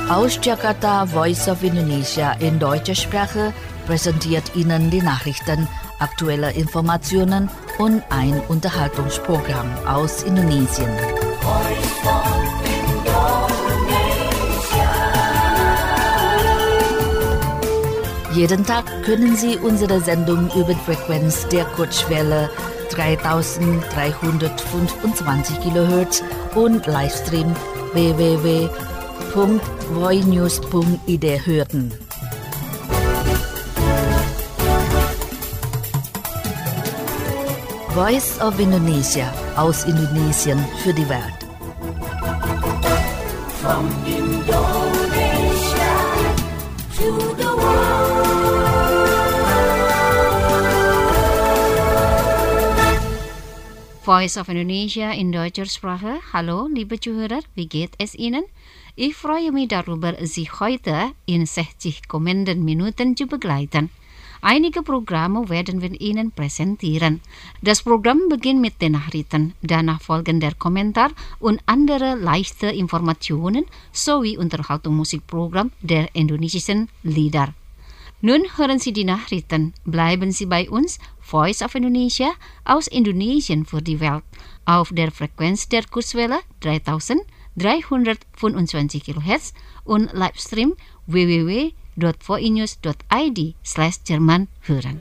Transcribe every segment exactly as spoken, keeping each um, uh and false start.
Aus Jakarta, Voice of Indonesia in deutscher Sprache präsentiert Ihnen die Nachrichten, aktuelle Informationen und ein Unterhaltungsprogramm aus Indonesien. Jeden Tag können Sie unsere Sendung über die Frequenz der Kurzwelle dreitausenddreihundertfünfundzwanzig Kilohertz und Livestream w w w punkt voinews punkt i d hören. Voice of Indonesia aus Indonesien für die Welt. From Indonesia to the world. Voice of Indonesia in deutscher Sprache. Hallo, liebe Zuhörer, wie geht es Ihnen? Ich freue mich darüber, Sie heute in sechzig kommenden Minuten zu begleiten. Einige Programme werden wir Ihnen präsentieren. Das Programm beginnt mit den Nachrichten, danach folgen der Kommentar und andere leichte Informationen sowie Unterhaltungsmusikprogramm der indonesischen Lieder. Nun hören Sie die Nachrichten. Bleiben Sie bei uns, Voice of Indonesia aus Indonesien für die Welt, auf der Frequenz der Kurzwelle dreitausenddreihundertfünfundzwanzig Kilohertz und Livestream w w w punkt voinews punkt i d slash Jerman hören.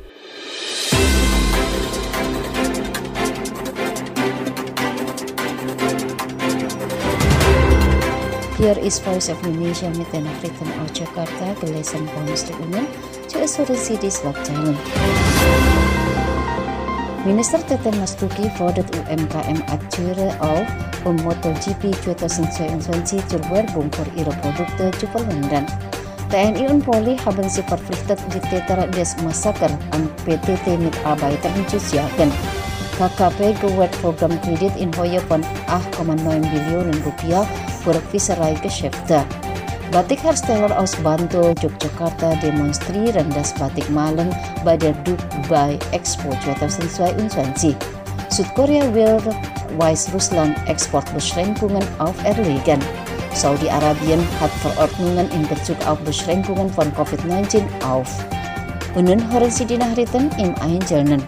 Hier ist Voice of Indonesia mit den Nachrichten aus Jakarta, gelesen von Mister Umum. Zuerst hören Sie die Schlagzeilen. Minister Teten Mas Duki fordert U M K M-Akteure auf, um MotoGP zweitausendzweiundzwanzig zur Werbung für ihre Produkte zu verwenden. T N I und Polri haben sich verpflichtet, die Täter des Massaker an P T T-Mitarbeitern zu jagen. K K P gewährt Programmkredit in Höhe von acht Komma neun Billionen Rupiah für Fischereigeschäfte. Batikhersteller aus Bantul, Yogyakarta demonstrieren das Batikmalen bei der Dubai Expo zweitausendzweiundzwanzig. Südkorea will Weißrussland Exportbeschränkungen auferlegen. Saudi-Arabien hat Verordnungen in Bezug auf Beschränkungen von Covid neunzehn auf. Und nun hören Sie die Nachrichten im Einzelnen.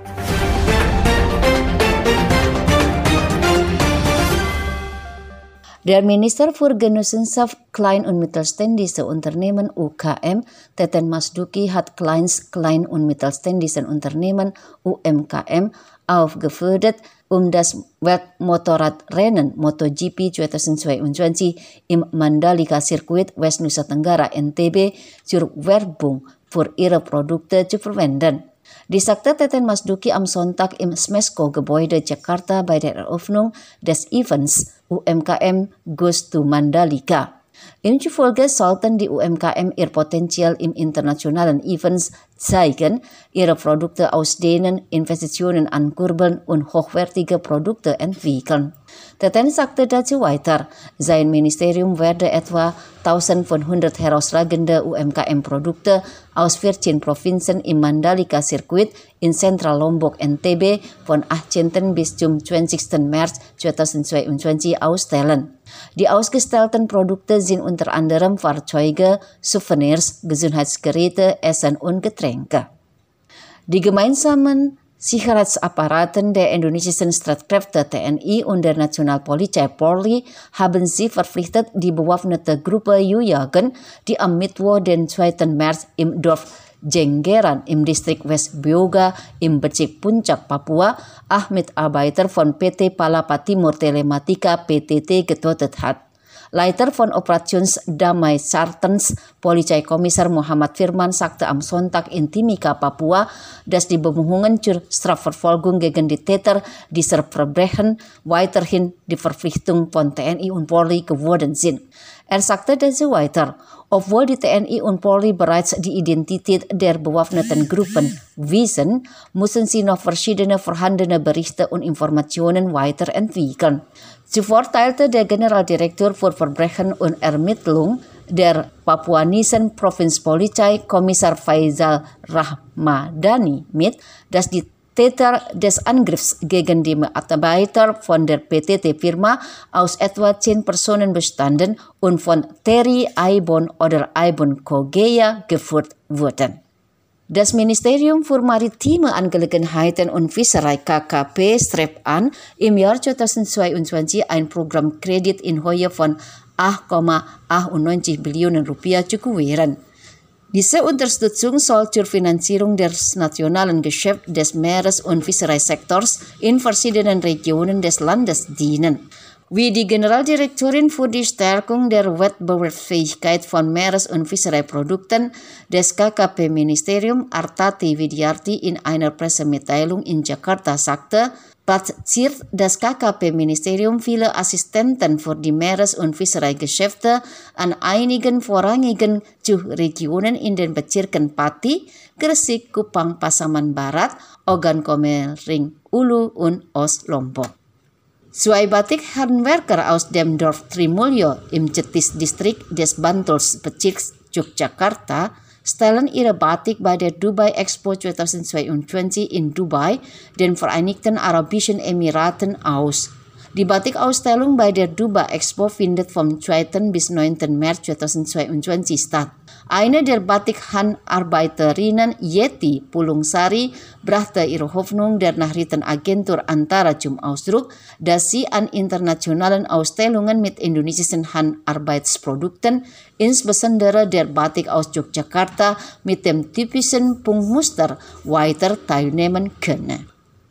Der Minister für Genossenschaft Klein- und Mittelständische Unternehmen U K M, Teten Mas Duki, hat Kleins-, Klein- und Mittelständischen Unternehmen U M K M aufgefordert, um das Weltmotorradrennen MotoGP zweitausendzweiundzwanzig im Mandalika-Circuit West Nusa Tenggara N T B zur Werbung für ihre Produkte zu verwenden. Dies sagte Teten Mas Duki am Sonntag im Smesco-Gebäude Jakarta bei der Eröffnung des Events U M K M Goes to Mandalika. Ihm zufolge sollten die U M K M ihr Potenzial im internationalen Events zeigen, ihre Produkte ausdehnen, Investitionen ankurbeln und hochwertige Produkte entwickeln. Teten sagte dazu weiter, sein Ministerium werde etwa eintausendfünfhundert herausragende U M K M-Produkte aus vierzehn Provinzen im Mandalika-Circuit in Zentral Lombok N T B von achtzehnten bis zum zwanzigsten März zweitausendzweiundzwanzig ausstellen. Die ausgestellten Produkte sind unter anderem Fahrzeuge, Souvenirs, Gesundheitsgeräte, Essen und Getränke. Die gemeinsamen Sicherheitsapparaten der indonesischen Streitkräfte T N I und der Nationalpolizei Polri haben sich verpflichtet, die bewaffnete Gruppe Yuyagen, die am Mittwoch, den zweiten März im Dorf Jenggeran im Distrik West Bioga im Bezirk Puncak, Papua, acht Mitarbeiter von P T Palapa Timur Telematika P T T getötet hat. Leiter von Operations Damai Sartens, Polizeikommissar Muhammad Firman, sagte am Sonntag in Timika, Papua, dass die Bemühungen zur Strafverfolgung gegen die Täter dieser Verbrechen weiterhin die Verpflichtung von T N I und Polri geworden sind. Er sagte dazu weiter, obwohl die T N I und Polri bereits die Identität der bewaffneten Gruppen wissen, müssen sie noch verschiedene vorhandene Berichte und Informationen weiterentwickeln. Zuvor teilte der Generaldirektor für Verbrechen und Ermittlung der Papuanischen Provinzpolizei, Kommissar Faisal Rahmadani, mit, dass die Täter des Angriffs gegen die Mitarbeiter von der P T T-Firma aus etwa zehn Personen bestanden und von Terry Aibon oder Aibon Kogea geführt wurden. Das Ministerium für Maritime Angelegenheiten und Fischerei K K P strebt an, im Jahr zweitausendzweiundzwanzig ein Programmkredit in Höhe von acht Komma achtundneunzig Billionen Rupiah zu gewähren. Diese Unterstützung soll zur Finanzierung des nationalen Geschäfts des Meeres- und Fischereisektors in verschiedenen Regionen des Landes dienen. Wie die Generaldirektorin für die Stärkung der Wettbewerbsfähigkeit von Meeres- und Fischereiprodukten des K K P-Ministerium Artati Widyarti in einer Pressemitteilung in Jakarta sagte, platziert das K K P-Ministerium viele Assistenten für die Meeres- und Fischereigeschäfte an einigen vorrangigen Regionen in den Bezirken Pati, Gresik, Kupang, Pasaman Barat, Ogan Komering Ulu und Ost-Lombok. Zwei Batikhandwerker aus dem Dorf Trimulyo im Cetis-Distrik des Bantuls-Bezirks Yogyakarta stellen ihre Batik bei der Dubai Expo zweitausendzweiundzwanzig in Dubai, den Vereinigten Arabischen Emiraten, aus. Die Batikausstellung bei der Dubai Expo findet vom zweiten bis neunten März zweitausendzweiundzwanzig statt. Eine der Batikhandarbeiterinnen, Yeti Pulungsari, brachte ihre Hoffnung der Nachrichtenagentur Antara zum Ausdruck, dass sie an internationalen Ausstellungen mit indonesischen Handarbeitsprodukten, insbesondere der Batik aus Yogyakarta mit dem typischen Punktmuster, weiter teilnehmen könne.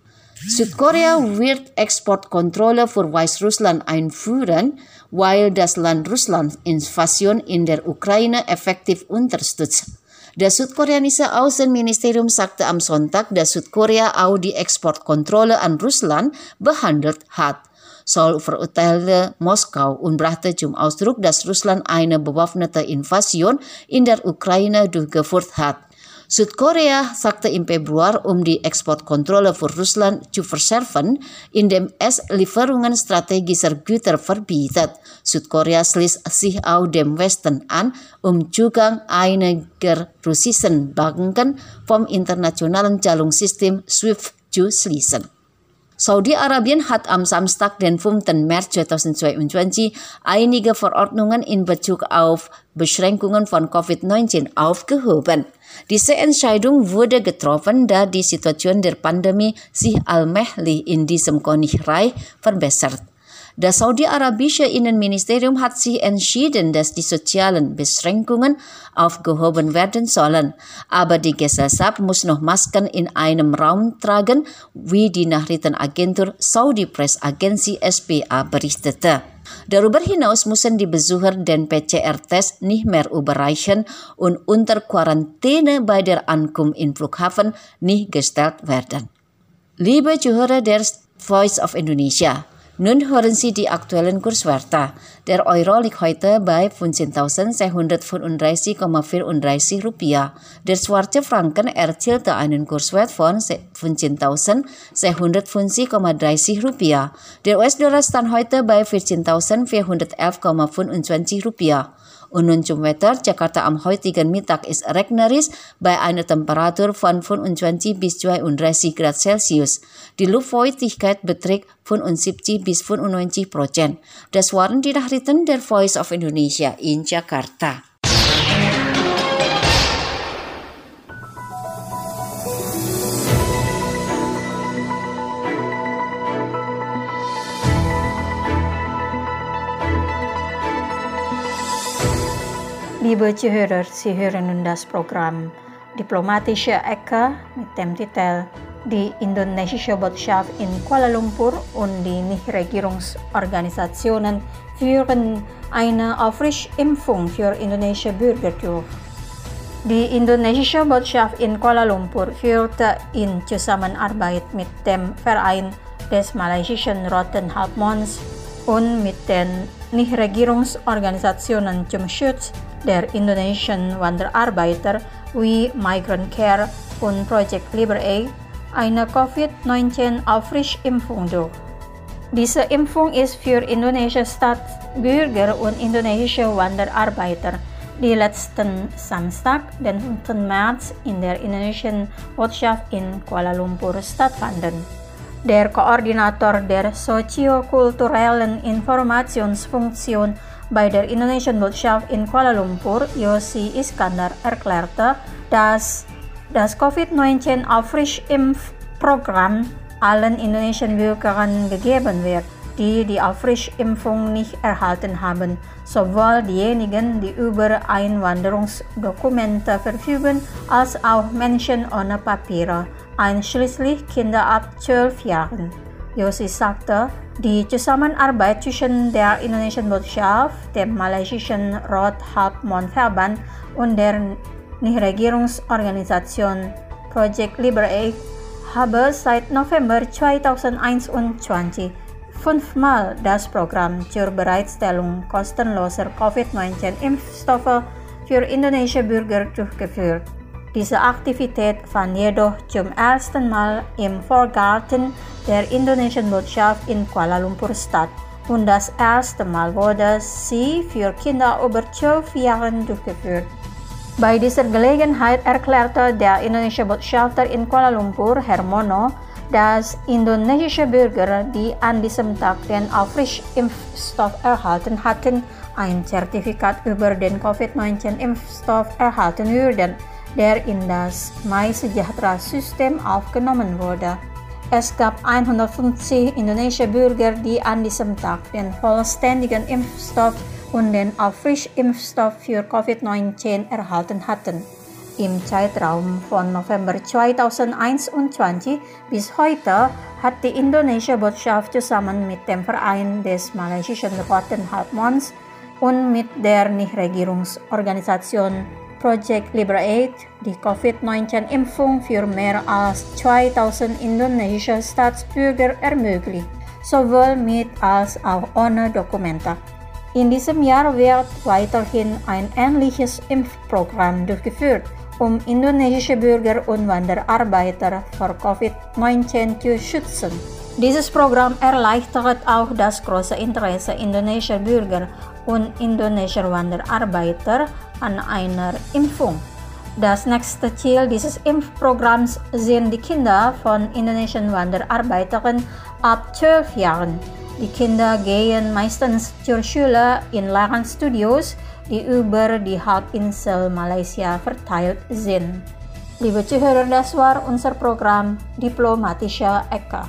Südkorea wird Exportkontrolle für Weißrussland einführen, weil das Land Russlands Invasion in der Ukraine effektiv unterstützt. Das südkoreanische Außenministerium sagte am Sonntag, dass Südkorea auch die Exportkontrolle an Russland behandelt hat. Seoul verurteilte Moskau und brachte zum Ausdruck, dass Russland eine bewaffnete Invasion in der Ukraine durchgeführt hat. Südkorea sagte im Februar, um die Exportkontrolle für Russland zu verschärfen, indem es Lieferungen strategischer Güter verbietet. Südkorea schließt sich auch dem Westen an, um Zugang einiger russischen Banken vom internationalen Zahlungssystem SWIFT zu schließen. Saudi-Arabien hat am Samstag, den fünften März zweitausendzweiundzwanzig, einige Verordnungen in Bezug auf Beschränkungen von Covid neunzehn aufgehoben. Diese Entscheidung wurde getroffen, da die Situation der Pandemie sich allmählich in diesem Königreich verbessert. Das saudi-arabische Innenministerium hat sich entschieden, dass die sozialen Beschränkungen aufgehoben werden sollen. Aber die Gesellschaft muss noch Masken in einem Raum tragen, wie die Nachrichtenagentur Saudi Press Agency S P A berichtete. Darüber hinaus müssen die Besucher den P C R-Test nicht mehr überreichen und unter Quarantäne bei der Ankunft im Flughafen nicht gestellt werden. Liebe Zuhörer der Voice of Indonesia, nun hören Sie die aktuellen Kurswerte. Der Euro liegt heute bei fünfzehntausendsechshundertfünfunddreißig Komma vierunddreißig Rupiah. Der schwarze Franken erzielte einen Kurswert von fünfzehntausendsechshundertfünfzig Komma dreißig Rupiah. Der U S-Dollar stand heute bei vierzehntausendvierhundertelf Komma fünfundzwanzig Rupiah. Und nun zum Wetter. Jakarta am heutigen Mittag ist regnerisch bei einer Temperatur von fünfundzwanzig bis zweiunddreißig Grad Celsius. Die Luftfeuchtigkeit beträgt fünfundsiebzig bis fünfundneunzig Prozent. Das waren die Nachrichten der Voice of Indonesia in Jakarta. Liebe Zuhörer, Sie hören nun das Programm Diplomatische Ecke mit dem Titel Die indonesische Botschaft in Kuala Lumpur und die Nichtregierungsorganisationen führen eine Auffrischimpfung für indonesische Bürger durch. Die indonesische Botschaft in Kuala Lumpur führte in Zusammenarbeit mit dem Verein des Malaysischen Roten Halbmonds und mit den Nichtregierungsorganisationen zum Schutz der indonesischen Wanderarbeiter wie Migrant Care und Project LibreAid eine Covid neunzehn Auffrischimpfung durch. Diese Impfung ist für indonesische Staatsbürger und indonesische Wanderarbeiter die letzten Samstag, den fünften März, in der indonesischen Botschaft in Kuala Lumpur stattfanden. Der Koordinator der soziokulturellen Informationsfunktion bei der indonesischen Botschaft in Kuala Lumpur, Yosi Iskandar, erklärte, dass das Covid neunzehn Auffrischimpfprogramm allen indonesischen Bürgern gegeben wird, die die Auffrischimpfung nicht erhalten haben, sowohl diejenigen, die über Einwanderungsdokumente verfügen, als auch Menschen ohne Papiere, einschließlich Kinder ab zwölf Jahren. Yosi sagte, die Zusammenarbeit zwischen der indonesischen Botschaft, dem malaysischen Rot-Halbmond-Verband und der Nichtregierungsorganisation Project Liberate habe seit November zweitausendeinundzwanzig fünfmal das Programm zur Bereitstellung kostenloser Covid neunzehn Impfstoffe für indonesische Bürger durchgeführt. Diese Aktivität fand jedoch zum ersten Mal im Vorgarten der indonesischen Botschaft in Kuala Lumpur statt und das erste Mal wurde sie für Kinder über zwölf Jahren durchgeführt. Bei dieser Gelegenheit erklärte der indonesische Botschafter in Kuala Lumpur, Hermono, dass indonesische Bürger, die an diesem Tag den Auffrischimpfstoff erhalten hatten, ein Zertifikat über den Covid neunzehn Impfstoff erhalten würden, der in das MySejahtera-System aufgenommen wurde. Es gab hundertfünfzig indonesische Bürger, die an diesem Tag den vollständigen Impfstoff und den Auffrischimpfstoff für Covid neunzehn erhalten hatten. Im Zeitraum von November zweitausendeinundzwanzig bis heute hat die indonesische Botschaft zusammen mit dem Verein des malaysischen Roten Halbmonds und mit der Nichtregierungsorganisation Project Liberate die Covid neunzehn Impfung für mehr als zweitausend indonesische Staatsbürger ermöglicht, sowohl mit als auch ohne Dokumente. In diesem Jahr wird weiterhin ein ähnliches Impfprogramm durchgeführt, um indonesische Bürger und Wanderarbeiter vor Covid neunzehn zu schützen. Dieses Programm erleichtert auch das große Interesse indonesischer Bürger und indonesischer Wanderarbeiter an einer Impfung. Das nächste Ziel dieses Impfprogramms sind die Kinder von indonesischen Wanderarbeitern ab zwölf Jahren. Die Kinder gehen meistens zur Schule in Lernstudios, die über die Halbinsel Malaysia verteilt sind. Liebe Zuhörer, das war unser Programm Diplomatische Ecke.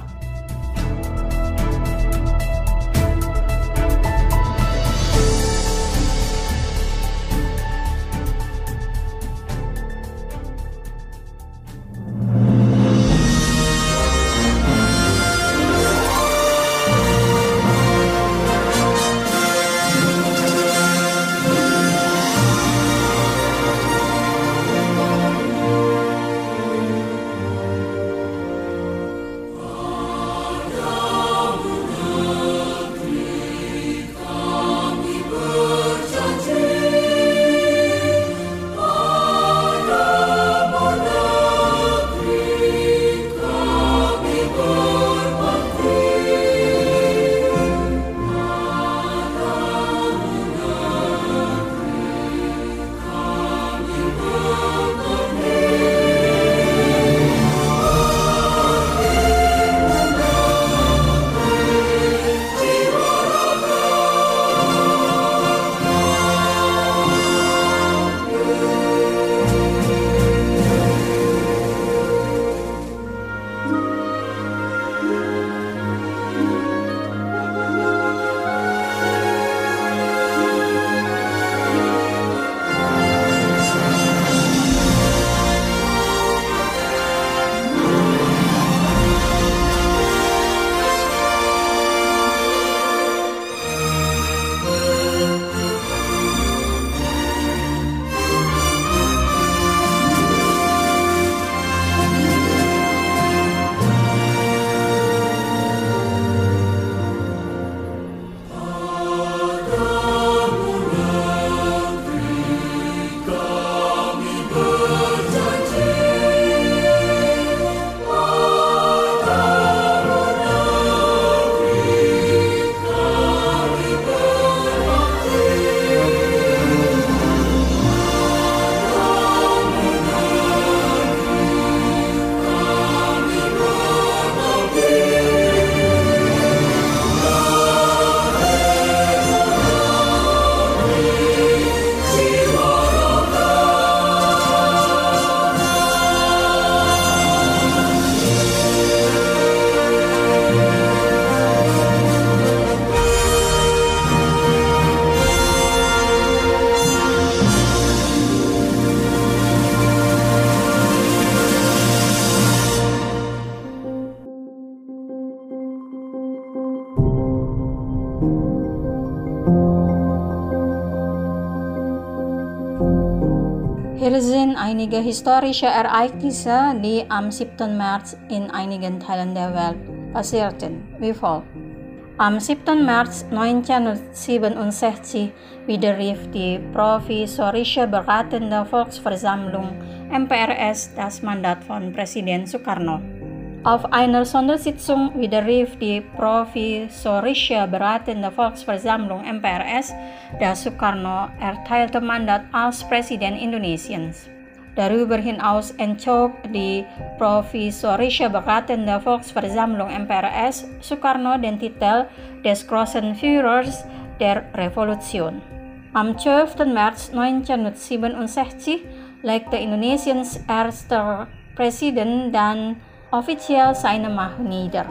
Hier sind einige historische Ereignisse, die am siebten März in einigen Teilen der Welt passierten, wie folgt. Am siebten März neunzehnhundertsiebenundsechzig widerrief die Provisorische Beratende Volksversammlung M P R S das Mandat von Präsident Sukarno. Auf einer Sondersitzung widerrief die Provisorische Beratende Volksversammlung M P R S das Sukarno erteilte Mandat als Präsident Indonesiens. Darüber hinaus entzog die Provisorische Beratende Volksversammlung M P R S Sukarno den Titel des Großen Führers der Revolution. Am zwölften März neunzehnhundertsiebenundsechzig legte Indonesiens erster Präsident dann offiziell seine Macht nieder.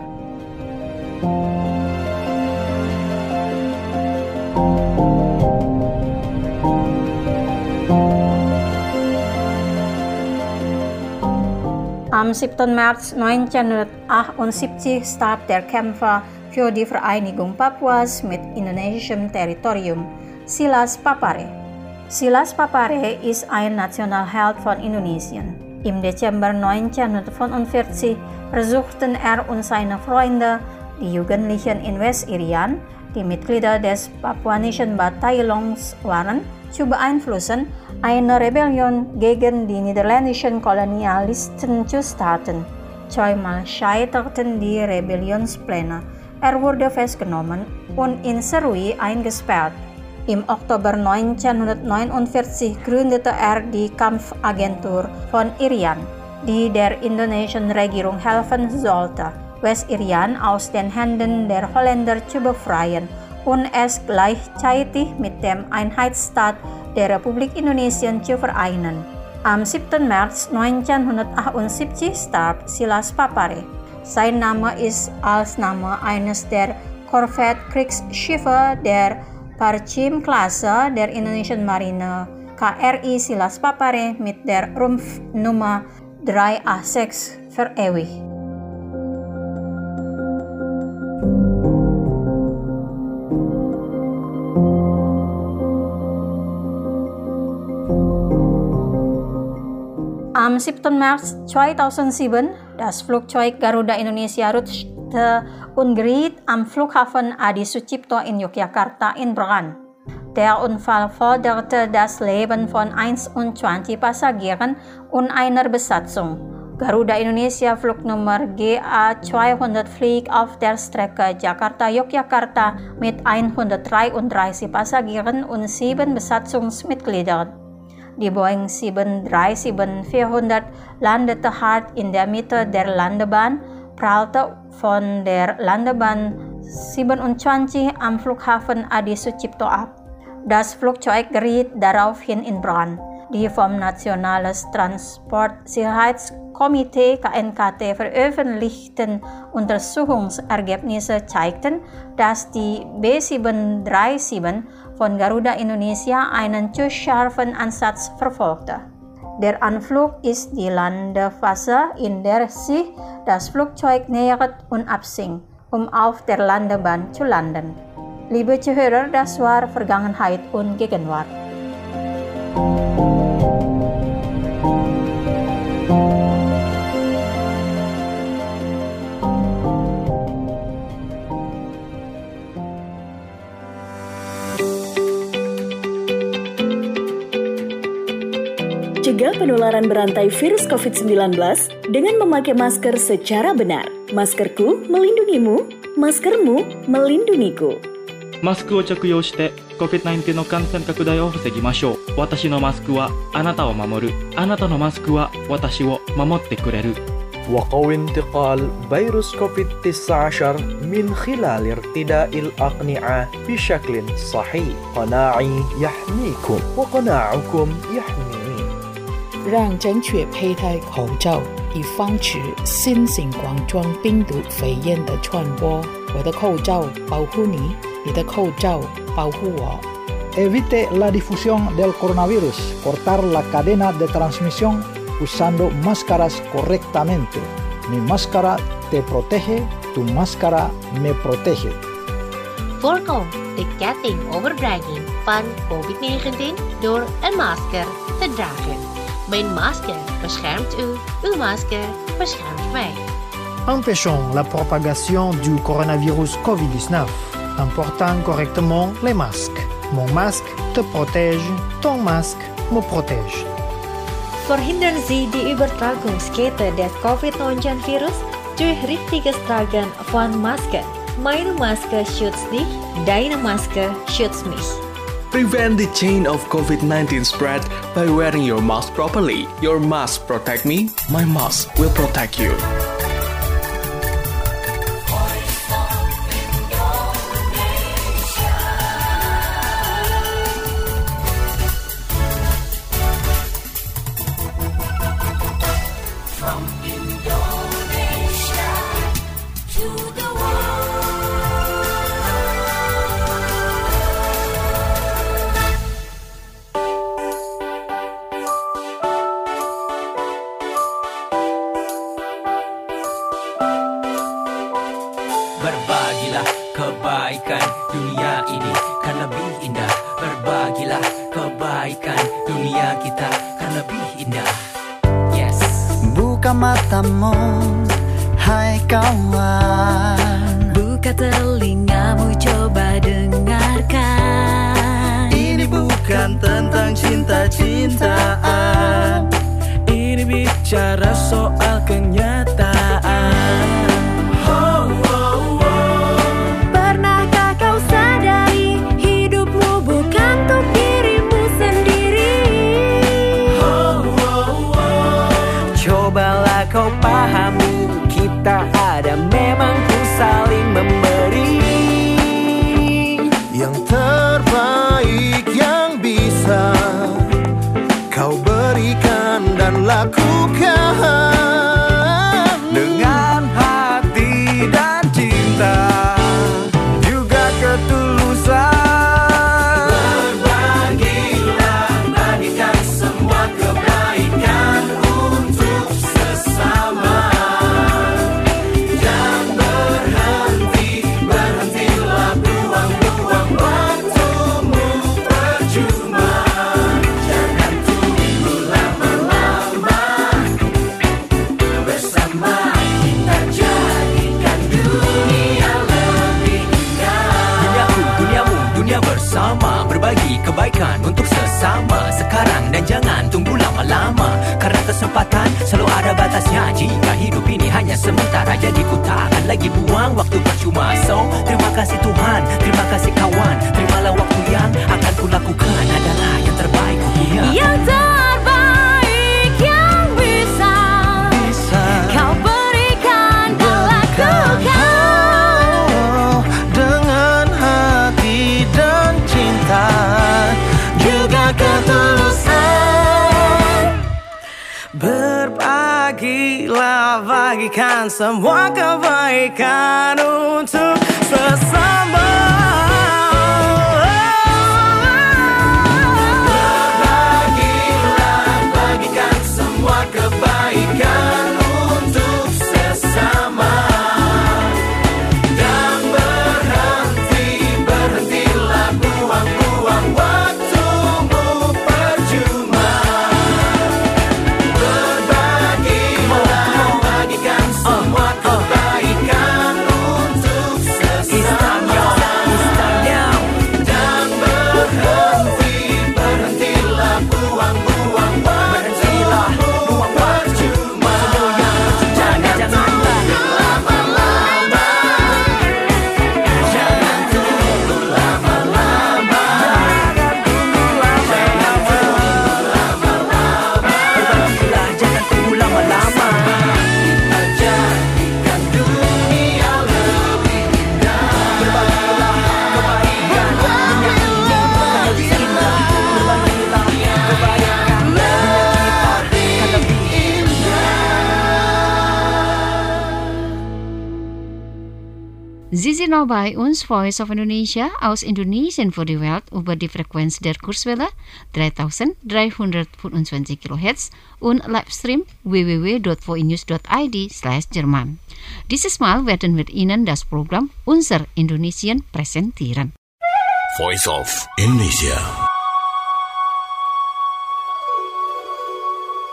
Am siebten März neunzehnhundertachtundsiebzig starb der Kämpfer für die Vereinigung Papuas mit indonesischem Territorium, Silas Papare. Silas Papare ist ein Nationalheld von Indonesien. Im Dezember neunzehnhundertfünfundvierzig versuchten er und seine Freunde, die Jugendlichen in Westirian, die Mitglieder des papuanischen Bataillons waren, zu beeinflussen, eine Rebellion gegen die niederländischen Kolonialisten zu starten. Zweimal scheiterten die Rebellionspläne. Er wurde festgenommen und in Serui eingesperrt. Im Oktober neunzehnhundertneunundvierzig gründete er die Kampfagentur von Irian, die der indonesischen Regierung helfen sollte, Westirian aus den Händen der Holländer zu befreien und es gleichzeitig mit dem Einheitsstaat der Republik Indonesien zu vereinen. Am siebten März neunzehnhundertachtundsiebzig starb Silas Papare. Sein Name ist als Name eines der Korvette-Kriegsschiffe der Parchim-Klasse der indonesischen Marine K R I Silas Papare mit der Rumpfnummer drei A sechs verewigt. Am siebten März zweitausendsieben, das Flugzeug Garuda Indonesia rutschte und geriet am Flughafen Adi Sucipto in Yogyakarta in Brand. Der Unfall forderte das Leben von einundzwanzig Passagieren und einer Besatzung. Garuda Indonesia Flugnummer G A zweihundert fliegt auf der Strecke Jakarta-Yogyakarta mit hundertdreiunddreißig Passagieren und sieben Besatzungsmitgliedern. Die Boeing sieben drei sieben vierhundert landete hart in der Mitte der Landebahn, prallte von der Landebahn siebenundzwanzig am Flughafen Adi Sucipto ab. Das Flugzeug geriet daraufhin in Brand. Die vom Nationales Transportsicherheitskomitee K N K T veröffentlichten Untersuchungsergebnisse zeigten, dass die B sieben drei sieben von Garuda Indonesia einen zu scharfen Ansatz verfolgte. Der Anflug ist die Landephase, in der sich das Flugzeug nähert und absinkt, um auf der Landebahn zu landen. Liebe Zuhörer, das war Vergangenheit und Gegenwart. Cegah penularan berantai virus covid sembilan belas dengan memakai masker secara benar. Maskerku melindungimu, maskermu melindungiku. マスクを着用して コビッドナインティーン の感染拡大を防ぎましょう。私のマスクはあなたを守る。あなたのマスクは私を守ってくれる。 وقوي انتقال فيروس كوفيد تسعة عشر من خلال ارتداء الأقنعة بشكل صحيح. قناعي يحميكم وقناعكم يحميني. 让正确佩戴口罩，以防止新型冠状病毒肺炎的传播。我的口罩保护你，你的口罩保护我。 Evite la difusión del coronavirus. Cortar la cadena de transmisión usando máscaras correctamente. Mi máscara te protege, tu máscara me protege. Voorkom de ketting overdraging van covid negentien door een masker te dragen. Mijn masker beschermt u, uw masker beschermt mij. Empêchons la propagation du coronavirus covid dix-neuf en portant correctement les masques. Mon masque te protège, ton masque me protège. Verhindern Sie die Übertragungskette des covid neunzehn Virus durch richtiges Tragen von Masken. Meine Maske schützt dich, deine Maske schützt mich. Prevent the chain of covid nineteen spread by wearing your mask properly. Your mask protect me, my mask will protect you. Berbagilah kebaikan dunia ini kan lebih indah. Berbagilah kebaikan dunia kita kan lebih indah. Yes. Buka matamu, hai kawan. Buka telingamu, coba dengarkan. Ini bukan tentang cinta-cintaan. Ini bicara soal kenyataan. Kau pahami, kita ada memang ku saling memberi yang terbaik yang bisa kau berikan dan lakukan dengan hati dan cinta juga ketulusan. Berbagilah, bagikan semua kebaikan untuk sesama. Jangan berhenti, berhentilah buang-buang waktumu percuma. Jangan tunggu lama-lama, bersama kita jadikan dunia lebih indah. Duniaku, duniamu, dunia bersama, berbagi kebaikan untuk sesama. Sekarang dan jangan tunggu lama-lama, karena kesempatan selalu ada batasnya. Jika hidup ini hanya sementara, jadi ku tak akan lagi buang waktu percuma. So, terima kasih Tuhan, terima kasih kawan. Terimalah waktu yang akan ku lakukan adalah yang terbaik dunia. Yang terbaik yang bisa, Bisa kau berikan dan lakukan. dengan hati dan cinta juga ketulusan. Berbagilah, bagikan semua kebaikan untuk sesama. Berbagilah, bagikan semua kebaikan untuk sesama. Dan berhenti, berhentilah buang-buang waktumu percuma. Berbagilah, bagikan semua kebaikan untuk sesama. Dan berhenti, berhentilah buang-buang waktumu percuma. Jangan tunggu lama-lama, jangan tunggu lama-lama, jangan tunggu lama-lama. Berbagilah, jangan tunggu lama-lama. Kita jadikan dunia lebih indah. Berbagilah kebaikan dunia ini kan lebih indah. Berbagilah kebaikan dunia kita kan lebih Sie sind noch bei uns, Voice of Indonesia, aus Indonesien für die Welt über die Frequenz der Kurzwelle dreitausenddreihundertfünfundzwanzig Kilohertz und Livestream w w w punkt voinews punkt i d slash Jerman. Dieses Mal werden wir Ihnen das Programm Unser Indonesien präsentieren. Voice of Indonesia.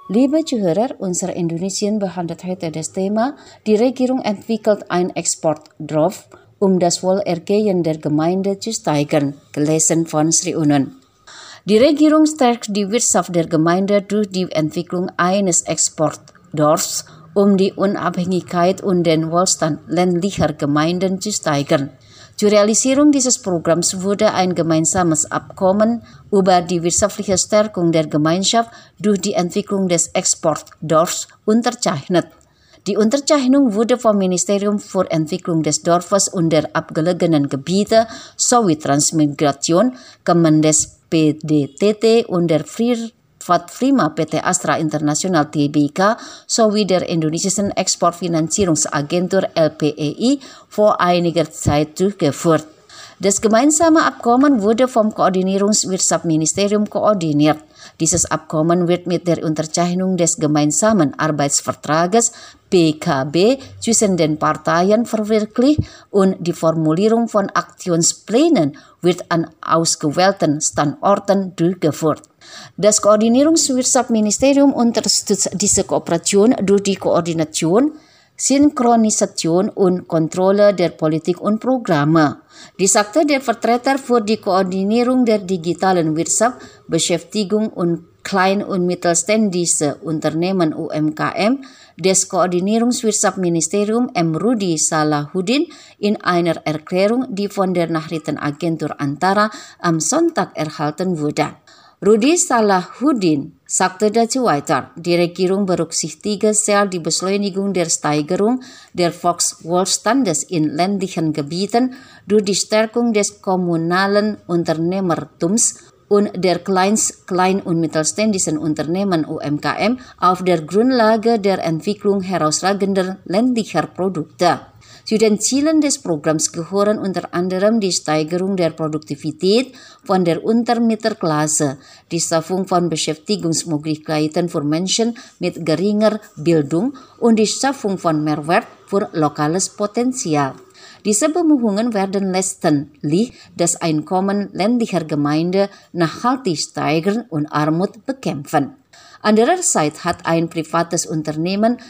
Liebe Zuhörer, unser Indonesien behandelt heute das Thema, die Regierung entwickelt ein Exportdorf, um das Wohlergehen der Gemeinde zu steigern, gelesen von Sri Unun. Die Regierung stärkt die Wirtschaft der Gemeinde durch die Entwicklung eines Exportdorfs, um die Unabhängigkeit und den Wohlstand ländlicher Gemeinden zu steigern. Zur Realisierung dieses Programms wurde ein gemeinsames Abkommen über die wirtschaftliche Stärkung der Gemeinschaft durch die Entwicklung des Exportdorfs unterzeichnet. Die Unterzeichnung wurde vom Ministerium für Entwicklung des Dorfes und der abgelegenen Gebiete sowie Transmigration, Kemendes P D T T und der Privatfirma P T Astra International T B K sowie der indonesischen Exportfinanzierungsagentur L P E I vor einiger Zeit durchgeführt. Das gemeinsame Abkommen wurde vom Koordinierungswirtschaftsministerium koordiniert. Dieses Abkommen wird mit der Unterzeichnung des gemeinsamen Arbeitsvertrages P K B zwischen den Parteien verwirklicht und die Formulierung von Aktionsplänen wird an ausgewählten Standorten durchgeführt. Das Koordinierungswirtschaftsministerium unterstützt diese Kooperation durch die Koordination, Synchronisation und Kontrolle der Politik und Programme. Dies sagte der Vertreter für die Koordinierung der digitalen Wirtschaft, Beschäftigung und Klein- und Mittelständische Unternehmen U M K M des Koordinierungswirtschaftsministeriums M. Rudi Salahuddin in einer Erklärung, die von der Nachrichtenagentur Antara am Sonntag erhalten wurde. Rudi Salahuddin sagte dazu weiter, die Regierung berücksichtige sehr die Beschleunigung der Steigerung der Volkswohlstandes in ländlichen Gebieten durch die Stärkung des kommunalen Unternehmertums und der Kleins-, Klein- und Mittelständischen Unternehmen U M K M auf der Grundlage der Entwicklung herausragender ländlicher Produkte. Zu den Zielen des Programms gehören unter anderem die Steigerung der Produktivität von der Untermittelklasse, die Schaffung von Beschäftigungsmöglichkeiten für Menschen mit geringer Bildung und die Schaffung von Mehrwert für lokales Potenzial. Diese Bemühungen werden letztendlich das Einkommen ländlicher Gemeinden nachhaltig steigern und Armut bekämpfen. Andererseits hat ein privates Unternehmen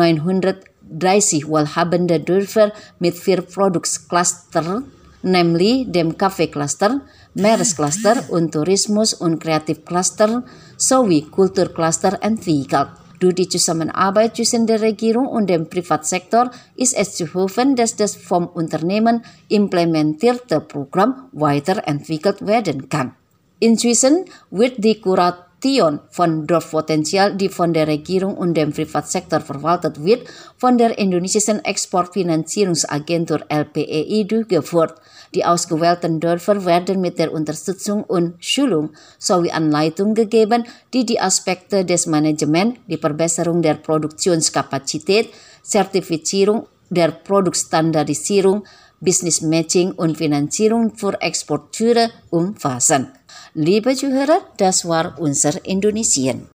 neunhundertdreißig wohlhabende Dörfer mit vier Produktsclustern, nämlich dem Kaffeecluster, Meerescluster und Tourismus- und Kreativcluster sowie Kulturcluster entwickelt. Durch die Zusammenarbeit zwischen der Regierung und dem Privatsektor ist es zu hoffen, dass das vom Unternehmen implementierte Programm weiterentwickelt werden kann. Inzwischen wird die Kuration von Dorfpotenzial, die von der Regierung und dem Privatsektor verwaltet wird, von der indonesischen Exportfinanzierungsagentur L P E I durchgeführt. Die ausgewählten Dörfer werden mit der Unterstützung und Schulung sowie Anleitung gegeben, die die Aspekte des Managements, die Verbesserung der Produktionskapazität, Zertifizierung der Produktstandardisierung, Business Matching und Finanzierung für Exporteure umfassen. Liebe Zuhörer, das war unser Indonesien.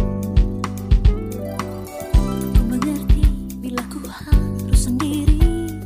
Ku mengerti bila ku harus sendiri.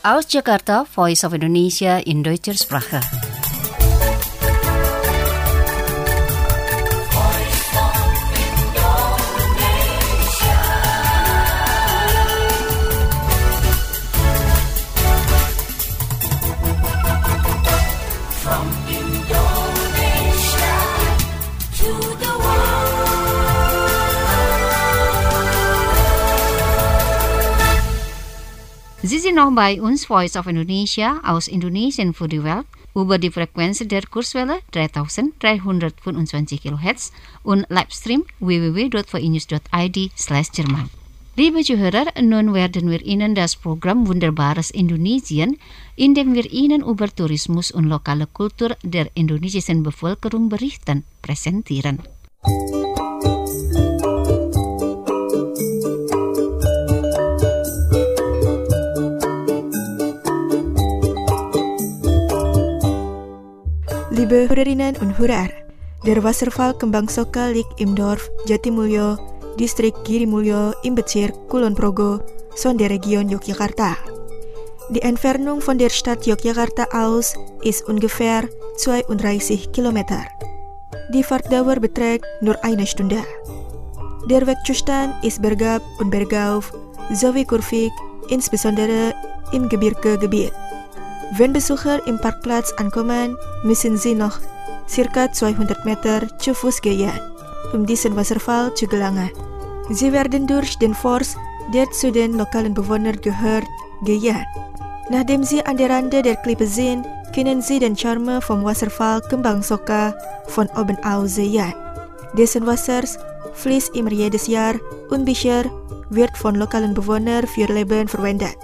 Aus Jakarta, Voice of Indonesia in deutscher Sprache. From Indonesia to the Sie sind noch bei uns, Voice of Indonesia, aus Indonesien für die Welt, über die Frequenz der Kurzwelle dreitausenddreihundertfünfundzwanzig Kilohertz und Livestream w w w punkt voinews punkt i d slash Jerman. Liebe Zuhörer, nun werden wir Ihnen das Programm Wunderbares Indonesien, in dem wir Ihnen über Tourismus und lokale Kultur der indonesischen Bevölkerung berichten, präsentieren. Liebe Hörerinnen und Hörer, der Wasserfall Kembang Soka liegt im Dorf Jatimulyo, Distrikt Girimulyo im Bezirk Kulon Progo, Sonderregion Yogyakarta. Die Entfernung von der Stadt Yogyakarta aus ist ungefähr zweiunddreißig Kilometer. Die Fahrtdauer beträgt nur eine Stunde. Der Wegzustand ist bergab und bergauf sowie kurvig, insbesondere im Gebirgegebiet. Wenn Besucher im Parkplatz ankommen, müssen sie noch circa zweihundert Meter zu Fuß gehen, um diesen Wasserfall zu gelangen. Sie werden durch den Forst, der zu den lokalen Bewohnern gehört, gehen. Nachdem sie an der Rande der Klippe sind, können sie den Charme vom Wasserfall Kembang Soka von oben aus sehen. Dessen Wasser fließt immer jedes Jahr und bisher wird von lokalen Bewohnern für Leben verwendet.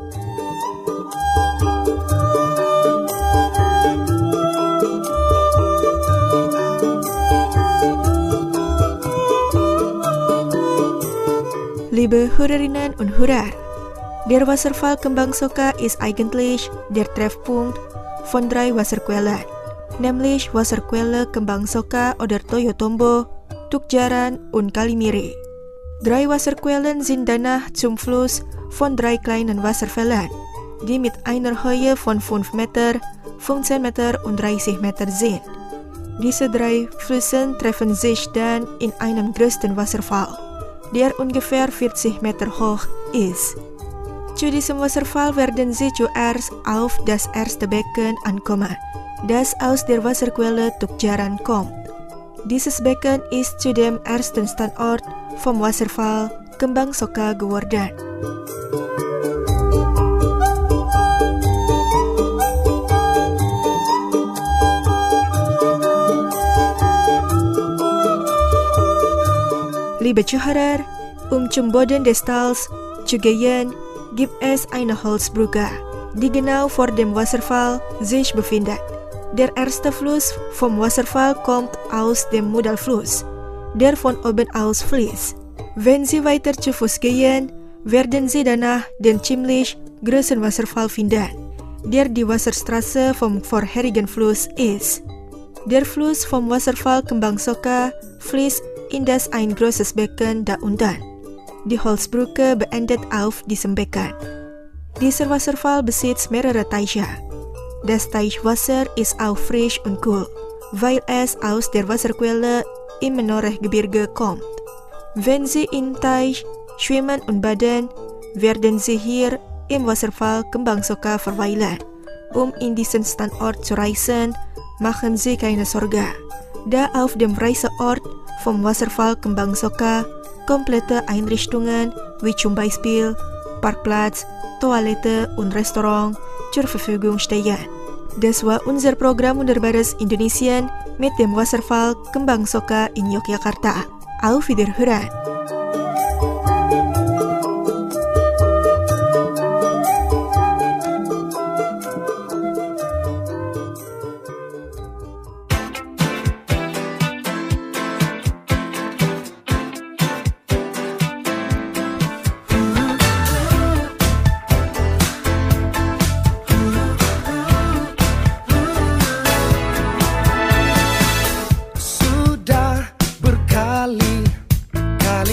Liebe Hörerinnen und Hörer, der Wasserfall Kembang Soka ist eigentlich der Treffpunkt von drei Wasserquellen, nämlich Wasserquelle Kembang Soka oder Toyotombo, Tukjaran und Kalimiri. Drei Wasserquellen sind danach zum Fluss von drei kleinen Wasserfällen, die mit einer Höhe von fünf Meter, fünfzehn Meter und dreißig Meter sind. Diese drei Flüsse treffen sich dann in einem größten Wasserfall, der ungefähr vierzig Meter hoch ist. Zu diesem Wasserfall werden Sie zuerst auf das erste Becken ankommen, das aus der Wasserquelle Tukjaran kommt. Dieses Becken ist zu dem ersten Standort vom Wasserfall Kembang Soka geworden. Liebe Zuhörer, um zum Boden des Tals zu gehen, gibt es eine Holzbrücke, die genau vor dem Wasserfall sich befindet. Der erste Fluss vom Wasserfall kommt aus dem Mudalfluss, der von oben aus fließt. Wenn Sie weiter zu Fuß gehen, werden Sie danach den ziemlich großen Wasserfall finden, der die Wasserstraße vom vorherigen Fluss ist. Der Fluss vom Wasserfall Kembang Soka fließt in das ein großes Becken da unten. Die Holzbrücke beendet auf diesem Becken. Dieser Wasserfall besitzt mehrere Teiche. Das Teichwasser ist auch frisch und kühl, weil es aus der Wasserquelle im Menoreh-Gebirge kommt. Wenn Sie im Teich schwimmen und baden, werden Sie hier im Wasserfall Kembang Soka verweilen. Um in diesen Standort zu reisen, machen Sie keine Sorge, da auf dem Reiseort vom Wasserfall Kembang Soka komplette Einrichtungen wie zum Beispiel Parkplatz, Toilette und Restaurant zur Verfügung stehen. Das war unser Programm Wunderbares Indonesien mit dem Wasserfall Kembang Soka in Yogyakarta. Auf Wiederhören! Sudah berkali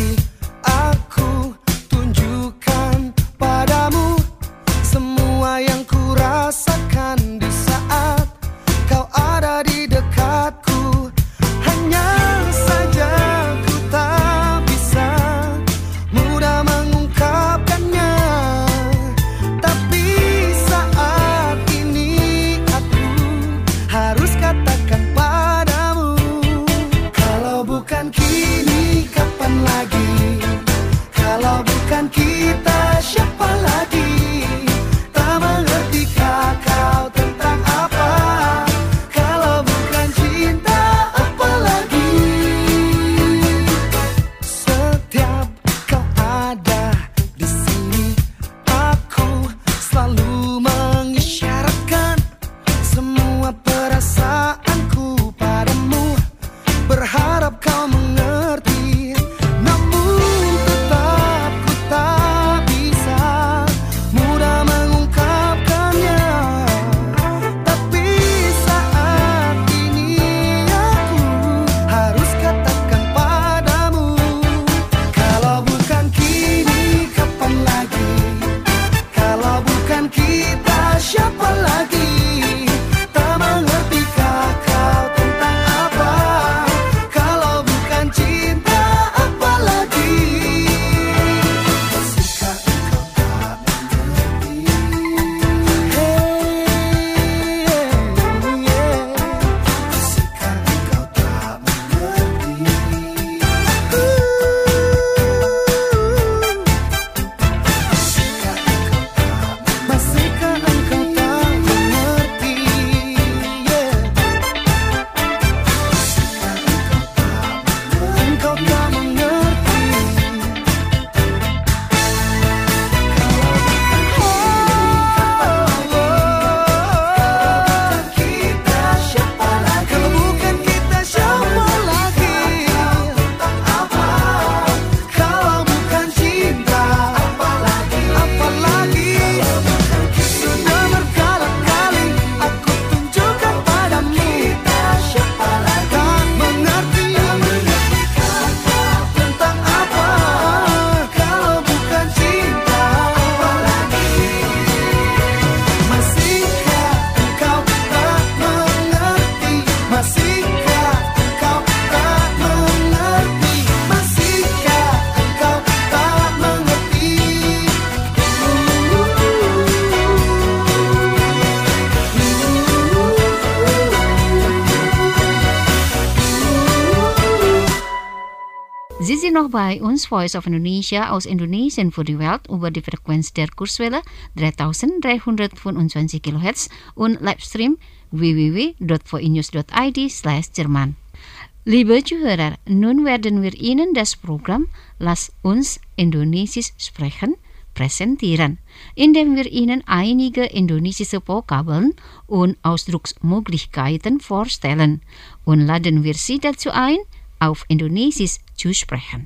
noch bei uns Voice of Indonesia aus Indonesien für die Welt über die Frequenz der Kurzwelle dreitausenddreihundertfünfundzwanzig Kilohertz und Livestream w w w dot v i news dot i d slash Jerman. Liebe Zuhörer, nun werden wir Ihnen das Programm Lass uns Indonesisch sprechen präsentieren, indem wir Ihnen einige indonesische Vokabeln und Ausdrucksmöglichkeiten vorstellen und laden wir Sie dazu ein, auf Indonesisch zu sprechen.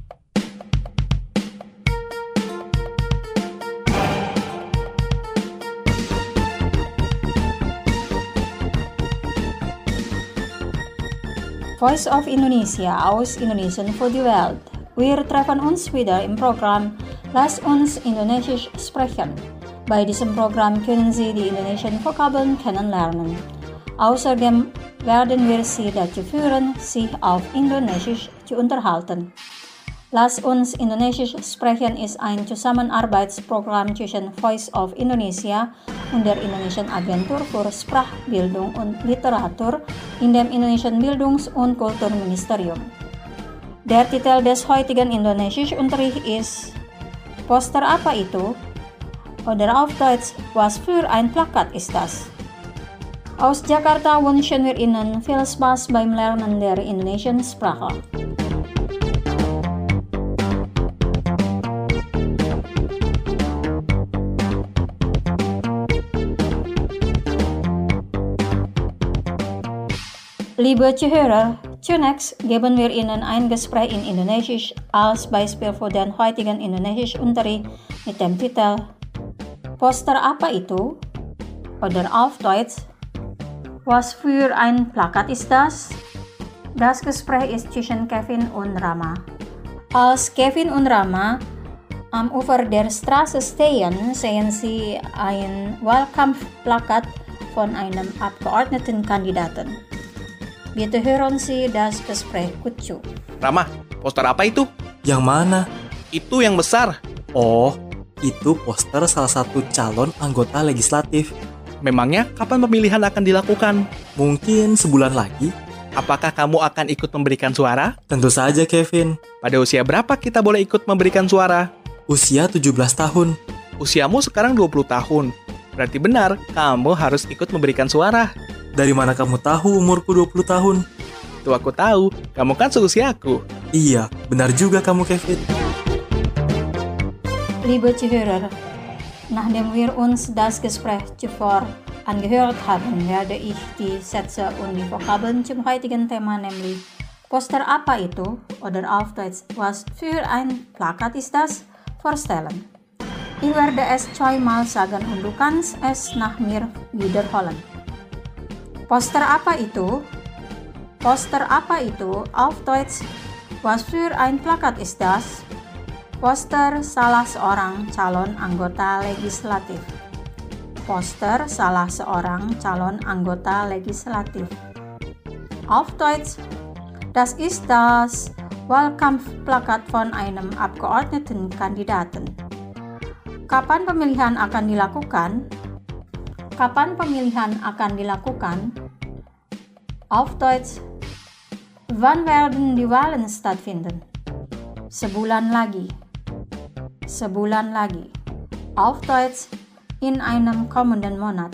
Voice of Indonesia aus Indonesian für die Welt. Wir treffen uns wieder im Programm Lass uns Indonesisch sprechen. Bei diesem Programm können Sie die indonesischen Vokabeln kennenlernen. Außerdem werden wir Sie dazu führen, sich auf Indonesisch zu unterhalten. Lass uns Indonesisch sprechen ist ein Zusammenarbeitsprogramm zwischen Voice of Indonesia und der Indonesischen Agentur für Sprachbildung und Literatur in dem Indonesischen Bildungs- und Kulturministerium. Der Titel des heutigen Indonesischunterrichts ist Poster apa itu? Oder auf Deutsch, was für ein Plakat ist das? Aus Jakarta wünschen wir Ihnen viel Spaß beim Lernen der indonesischen Sprache. Liebe Zuhörer, zunächst geben wir Ihnen ein Gespräch in Indonesisch als Beispiel für den heutigen Indonesischunterricht mit dem Titel Poster apa itu? Oder auf Deutsch, was für ein Plakat ist das? Das Gespräch ist zwischen Kevin und Rama. Als Kevin und Rama am Ufer der Straße stehen, sehen sie ein Wahlkampfplakat von einem Abgeordnetenkandidaten. Bitte hören Sie das Gespräch gut zu. Rama, poster apa itu? Yang mana? Itu yang besar. Oh, itu poster salah satu calon anggota legislatif. Memangnya kapan pemilihan akan dilakukan? Mungkin sebulan lagi. Apakah kamu akan ikut memberikan suara? Tentu saja, Kevin. Pada usia berapa kita boleh ikut memberikan suara? Usia tujuh belas tahun. Usiamu sekarang dua puluh tahun. Berarti benar, kamu harus ikut memberikan suara. Dari mana kamu tahu umurku dua puluh tahun? Itu aku tahu, kamu kan seusiaku. Iya, benar juga kamu, Kevin. Liebe Zuhörer, nachdem wir uns das Gespräch zuvor angehört haben, werde ich die Sätze und die Vokabeln zum heutigen Thema, nämlich Poster apa itu oder auf Deutsch, was für ein Plakat ist das, vorstellen. Ich werde es zweimal sagen und du kannst es nach mir wiederholen. Poster apa itu? Poster apa itu? Auf Deutsch, was für ein Plakat ist das? Poster salah seorang calon anggota legislatif. Poster salah seorang calon anggota legislatif. Auf Deutsch, das ist das Wahlkampfplakat von einem Abgeordnetenkandidaten. Kapan pemilihan akan dilakukan? Kapan pemilihan akan dilakukan? Auf Deutsch, wann werden die Wahlen stattfinden? Sebulan lagi. Sebulan lagi. Auf Deutsch, in einem kommenden Monat.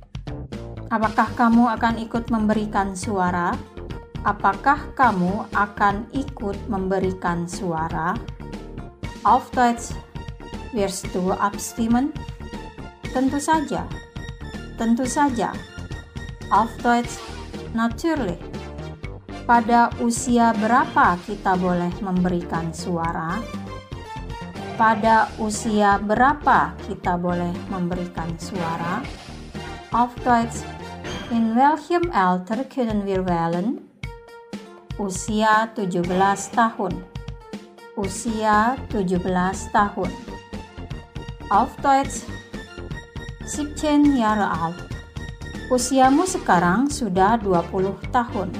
Apakah kamu akan ikut memberikan suara? Apakah kamu akan ikut memberikan suara? Auf Deutsch, wirst du abstimmen? Tentu saja. Tentu saja. Auf Deutsch, natürlich. Pada usia berapa kita boleh memberikan suara? Pada usia berapa kita boleh memberikan suara? Auf Deutsch, in welchem Alter können wir wählen? Usia tujuh belas tahun. Usia tujuh belas tahun. Auf Deutsch, siebzehn Jahre alt. Usiamu sekarang sudah dua puluh tahun.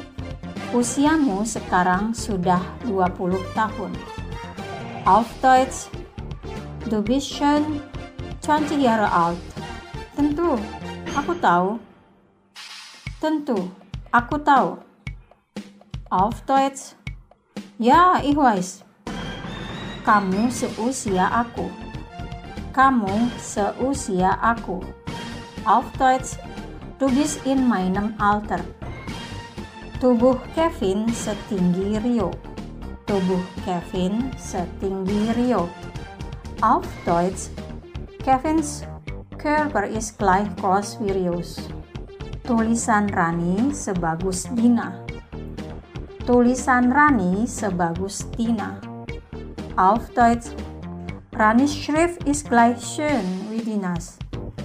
Usiamu sekarang sudah dua puluh tahun. Auf Deutsch, du bist schon zwanzig Jahre alt. Tentu, aku tahu. Tentu, aku tahu. Auf Deutsch, Ya, ich weiß. Kamu seusia aku. Kamu seusia aku. Auf Deutsch, du bist in meinem Alter. Tubuh Kevin setinggi Rio. Tubuh Kevin setinggi Rio. Auf Deutsch, Kevin's Körper ist gleich groß wie Rios. Tulisan Rani sebagus Dina. Tulisan Rani sebagus Dina. Auf Deutsch, Ranis Schrift ist gleich schön wie Dinas.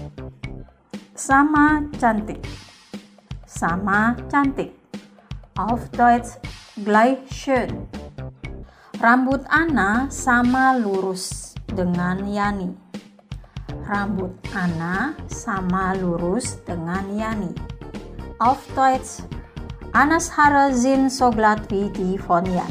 Sama cantik. Sama cantik. Auf Deutsch, gleich schön. Rambut Ana sama lurus dengan Yani. Rambut Ana sama lurus dengan Yani. Auf Deutsch, Annas Haare sind so glatt wie die von Jan.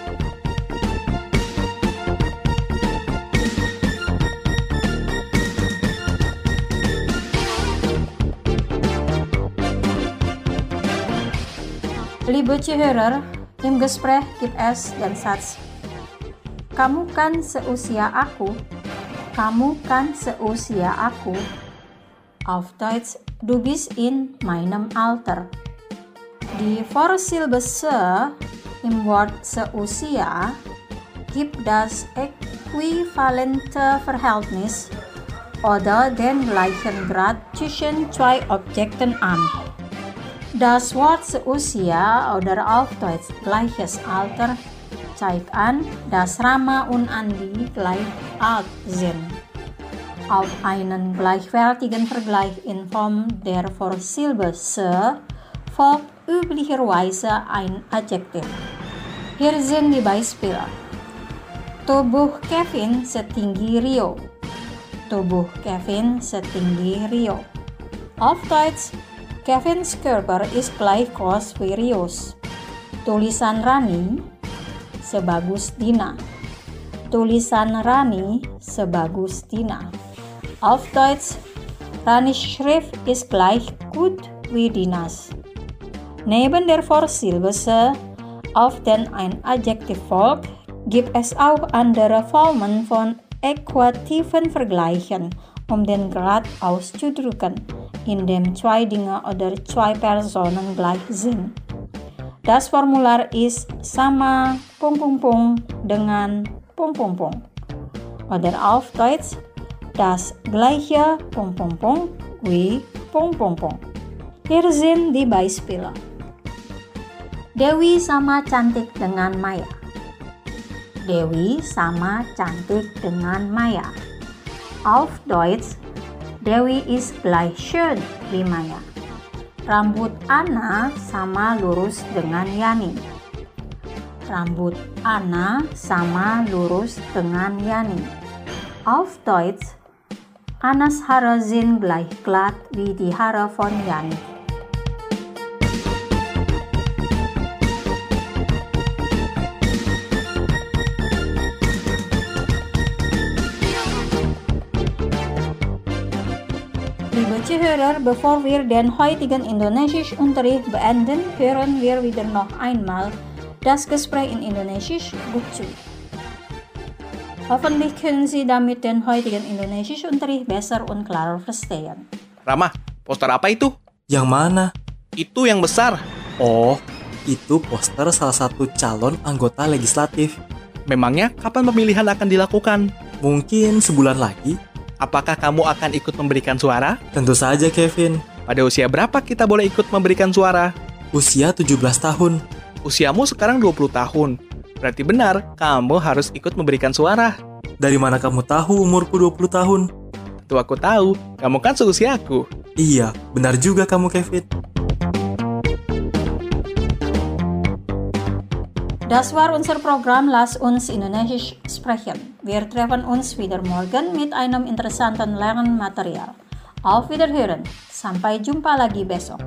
Liebe Zuhörer, im Gespräch gibt es den Satz, kamu kan seusia aku, kamu kan seusia aku. Auf Deutsch, du bist in meinem Alter. Die Vorsilbe-se im Wort seusia gibt das äquivalente Verhältnis oder den gleichen Grad zwischen zwei Objekten an. Das Wort seusia oder auf Deutsch gleiches Alter zeigt an, dass Rama und Andi gleich alt sind. Auf einen gleichwertigen Vergleich in Form der Vorsilbe se folgt üblicherweise ein Adjektiv. Hier sind die Beispiele. Tubuh Kevin setinggi Rio. Tubuh Kevin setinggi Rio. Auf Deutsch, Kevin's Körper ist gleich groß wie Rios. Tulisan Rani sebagus Dina. Tulisan Rani sebagus Dina. Auf Deutsch, Ranis Schrift ist gleich gut wie Dinas. Neben der Vorsilbe se, auf den ein Adjektiv folgt, gibt es auch andere Formen von äquativen Vergleichen, um den Grad auszudrücken, in dem zwei Dinge oder zwei Personen gleich sind. Das Formular ist sama pung pung pung dengan pung pung pung. Oder auf Deutsch, das gleiche pung pung pung wie pung pung pung. Hier sind die Beispiele. Dewi sama cantik dengan Maya. Dewi sama cantik dengan Maya. Auf Deutsch, Dewi ist gleich schön wie Maya. Rambut Ana sama lurus dengan Yani. Rambut Ana sama lurus dengan Yani. Auf Deutsch, Annas Haare sind gleich glatt wie die Haare von Yani. Liebe Zuhörer, bevor wir den heutigen Indonesisch-Unterricht beenden, hören wir wieder noch einmal das Gespräch in Indonesisch gut zu. Hoffentlich können Sie damit den heutigen Indonesisch-Unterricht besser und klarer verstehen. Rama, poster apa itu? Yang mana? Itu yang besar. Oh, itu poster salah satu calon anggota legislatif. Memangnya kapan pemilihan akan dilakukan? Mungkin sebulan lagi. Apakah kamu akan ikut memberikan suara? Tentu saja, Kevin. Pada usia berapa kita boleh ikut memberikan suara? Usia tujuh belas tahun. Usiamu sekarang dua puluh tahun. Berarti benar, kamu harus ikut memberikan suara. Dari mana kamu tahu umurku dua puluh tahun? Tuh aku tahu, kamu kan seusia aku. Iya, benar juga kamu, Kevin. Das war unser Programm Lass uns Indonesisch sprechen. Wir treffen uns wieder morgen mit einem interessanten Lernmaterial. Auf Wiederhören. Sampai jumpa lagi besok.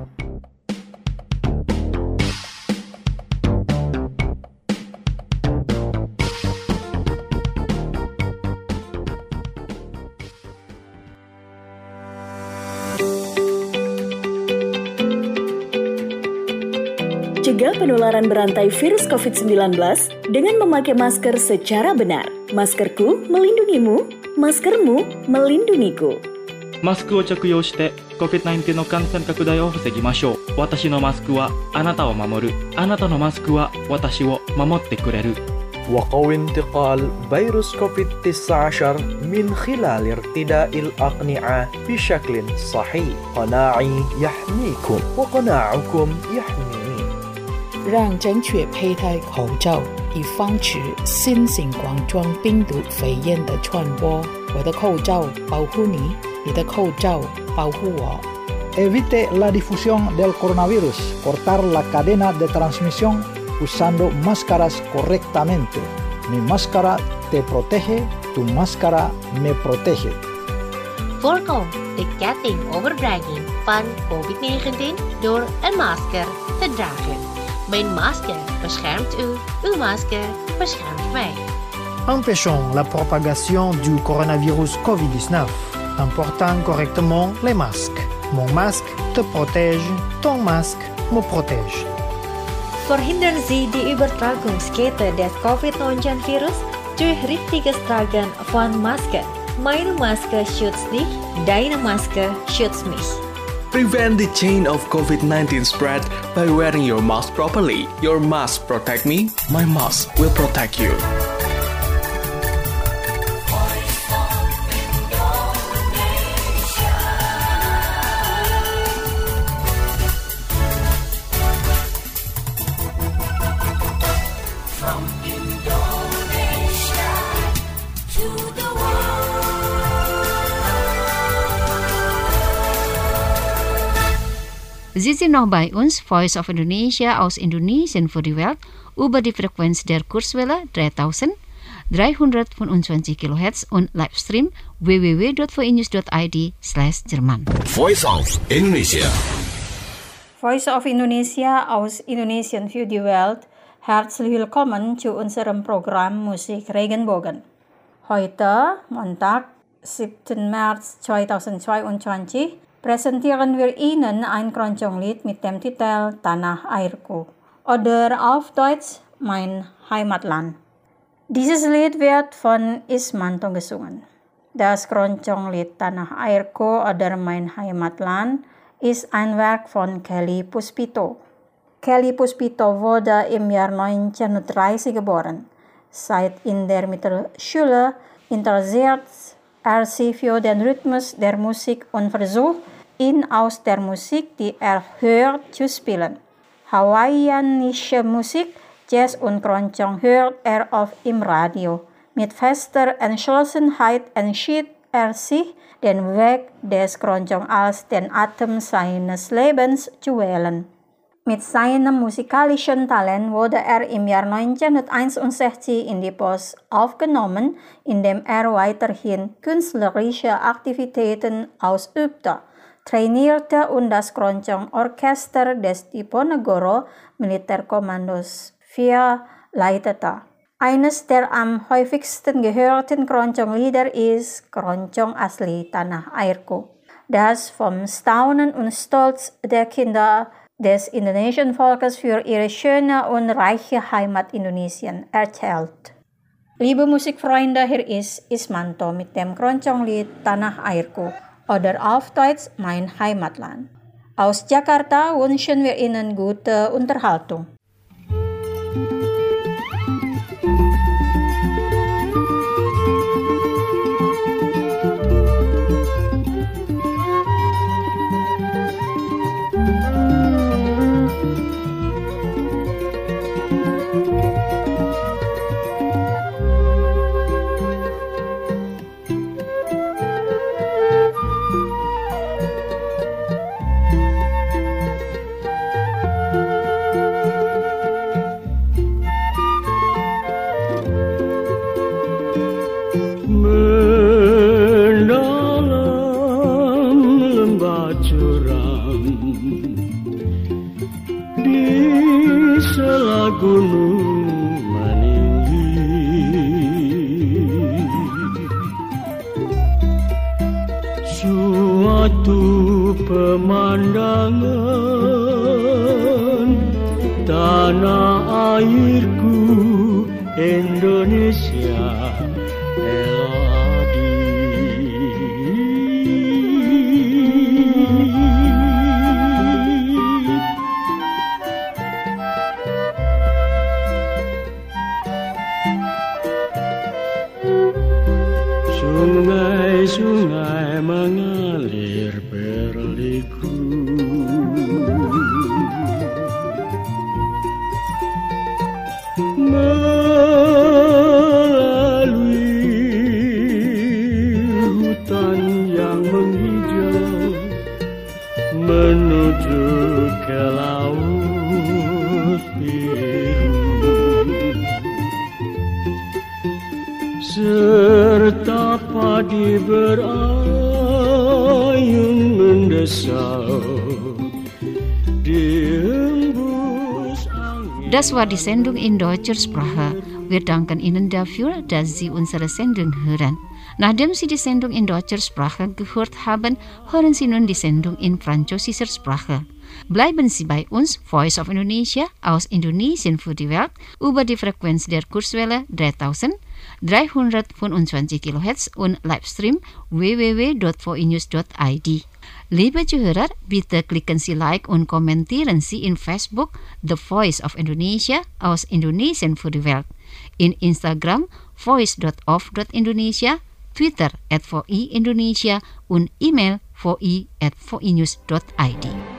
Cegah penularan berantai virus covid sembilan belas dengan memakai masker secara benar. Maskerku melindungimu, maskermu melindungiku. マスクを着用して コビッドナインティーン の感染拡大を防ぎましょう。私のマスクはあなたを守る。あなたのマスクは私を守ってくれる。 وقو انتقال فيروس كوفيد تسعة عشر من خلال ارتداء الأقنعة بشكل صحيح. قناعي يحميكم وقناعكم يحميني. 让正确佩戴口罩，以防止新型冠状病毒肺炎的传播。我的口罩保护你，你的口罩保护我。 Evite la difusión del coronavirus. Cortar la cadena de transmisión usando máscaras correctamente. Mi máscara te protege, tu máscara me protege. Voorkom de ketting overbrenging van covid negentien door een masker te dragen. Mijn masker beschermt u, uw masker beschermt mij. Empêchons la propagation du coronavirus covid dix-neuf en portant correctement les masques. Mon masque te protège, ton masque me protège. Verhindern Sie die Übertragungskette des covid neunzehn Virus durch richtiges Tragen von Masken. Meine Maske schützt dich, deine Maske schützt mich. Prevent the chain of covid nineteen spread by wearing your mask properly. Your mask protect me, my mask will protect you. From Indonesia to the Sie sind noch bei uns, Voice of Indonesia aus Indonesien für die Welt, über die Frequenz der Kurzwelle dreitausenddreihundertfünfundzwanzig Kilohertz und Livestream w w w dot v news dot i d slash Jerman. Voice of Indonesia. Voice of Indonesia aus Indonesien für die Welt. Herzlich willkommen zu unserem Programm Musik Regenbogen. Heute, Montag, siebten März zweitausendzweiundzwanzig, präsentieren wir Ihnen ein Keroncong-Lied mit dem Titel Tanah Airku oder auf Deutsch Mein Heimatland. Dieses Lied wird von Ismanto gesungen. Das Keroncong-Lied Tanah Airku oder Mein Heimatland ist ein Werk von Kelly Puspito. Kelly Puspito wurde im Jahr neunzehnhundertdreißig geboren. Seit in der Mittelschule interessiert er sich für den Rhythmus der Musik und versucht, ihn aus der Musik, die er hört, zu spielen. Hawaiianische Musik, Jazz und Keroncong hört er oft im Radio. Mit fester Entschlossenheit entschied er sich, den Weg des Keroncong als den Atem seines Lebens zu wählen. Mit seinem musikalischen Talent wurde er im Jahr neunzehnhunderteinundsechzig in die Post aufgenommen, indem er weiterhin künstlerische Aktivitäten ausübte, trainierte und das Keroncong-Orchester des Diponegoro Militärkommandos vier leitete. Eines der am häufigsten gehörten Keroncong-Lieder ist Keroncong Asli Tanah Airku, das vom Staunen und Stolz der Kinder des indonesischen Volkes für ihre schöne und reiche Heimat Indonesien erzählt. Liebe Musikfreunde, hier ist Ismanto mit dem Keroncong-Lied Tanah Airku oder auf Deutsch Mein Heimatland. Aus Jakarta wünschen wir Ihnen gute Unterhaltung. Pemandangan tak Tanah airku Indonesia eladi. Sungai-sungai mengalir berliku, melalui hutan yang menghijau, menuju ke laut biru, serta padi berayun mendesau diembus angin. Das war die Sendung in deutscher Sprache. Wir danken Ihnen dafür, dass Sie unsere Sendung hören. Nachdem Sie die Sendung in deutscher Sprache gehört haben, hören Sie nun die Sendung in französischer Sprache. Bleiben Sie bei uns, Voice of Indonesia aus Indonesien für die Welt, über die Frequenz der Kurzwelle dreitausenddreihundertfünfundzwanzig Kilohertz und Livestream w w w dot v i news dot i d. Liebe Zuhörer, bitte klicken Sie Like und kommentieren Sie in Facebook The Voice of Indonesia aus Indonesien für die Welt, in Instagram voice dot of dot indonesia, Twitter at v i indonesia und E-Mail v i at v i news dot i d.